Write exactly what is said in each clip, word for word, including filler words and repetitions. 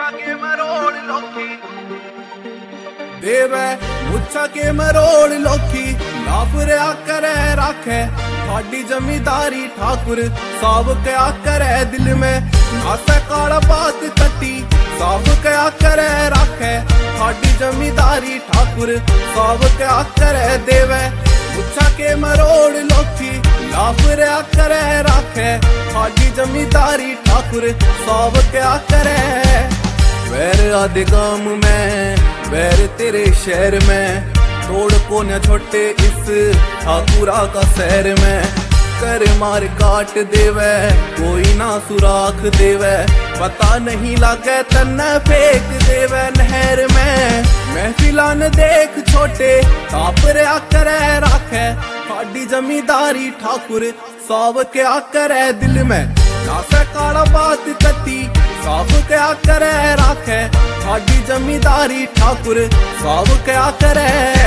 के मरोड़ लोकी देवे मुच्छा के मरोड़ लोकी लाफरिया करे राखे थाडी जमींदारी ठाकुर साव क्या करे दिल में नासे काला बात कटी साव क्या करे राखे थाडी जमींदारी ठाकुर साव क्या करे देवे मुच्छा के मरोड़ लोकी लाफरिया करे राखे थाडी जमींदारी ठाकुर साव क्या करे वैर आदि गांव में वैर तेरे शहर में तोड़ को न छोटे इस ठाकुरा का शहर में कर मार काट देवे कोई ना सुराख देवे पता नहीं लागे तन्ने फेंक देवे नहर में महफिला न देख छोटे तापरिया करे राखे थाडी जमींदारी ठाकुर साव क्या करे दिल में नासे काला बात कती साव क्या करे राखे थाडी जमींदारी ठाकुर साव क्या करे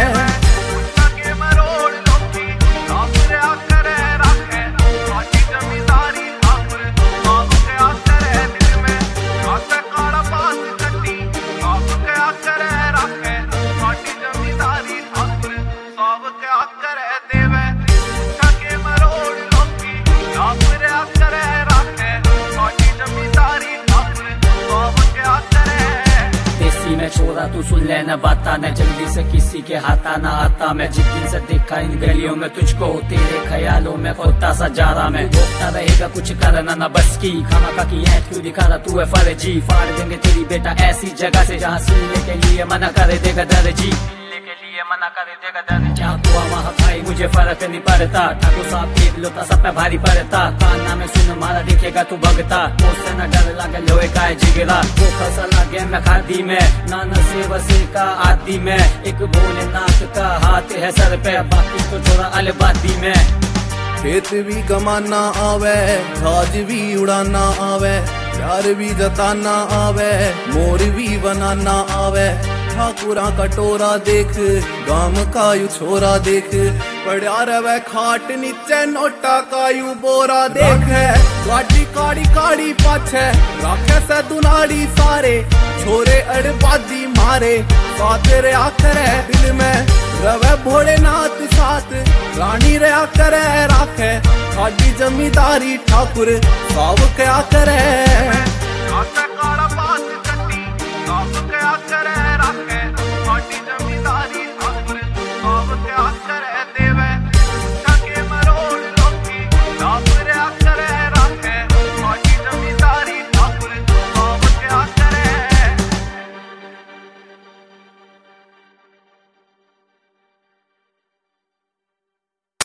मैं छोरा तू सुन लेना बाता न जल्दी से किसी के हाथा ना आता मैं जिस दिन से देखा इन गलियों में तुझको तेरे ख्यालों में खोता सा जा रहा मैं भोगता रहेगा कुछ करना ना बस की खाना का की है क्यों दिखा रहा तू है फर्जी फाड़ देंगे तेरी बेटा ऐसी जगह से जहाँ सीने के लिए मना कर देगा दर्जी मना कर देगा दर्जी क्या हुआ वहाँ भाई मुझे फर्क नहीं पड़ता ठाकुर साहब देख लो तो सब पे भारी पड़ता काना में सुन मारा दिखेगा तू भगता मुझसे न डर लगे लोहे का है जिगरा वो खसा लगे मैं खादी में नाना से वसे का आदि में एक भोलेनाथ का हाथ है सर पे बाकी तो थोड़ा अलबादी में खेत भी कमाना आवे जहाज भी उड़ाना आवे प्यार भी जताना आवे मोर भी बनाना आवे ठाकुरा कटोरा देख गाम का यू छोरा देख पड़ा रवे खाट नीचे नोटा का यू बोरा देख गाड़ी काड़ी काड़ी पाछे राखे से दुनाड़ी सारे छोरे अड़बाजी मारे साथ रहा करे दिल में रवे भोलेनाथ साथ रानी रहा करे राखे थाडी जमींदारी ठाकुर साव क्या करे।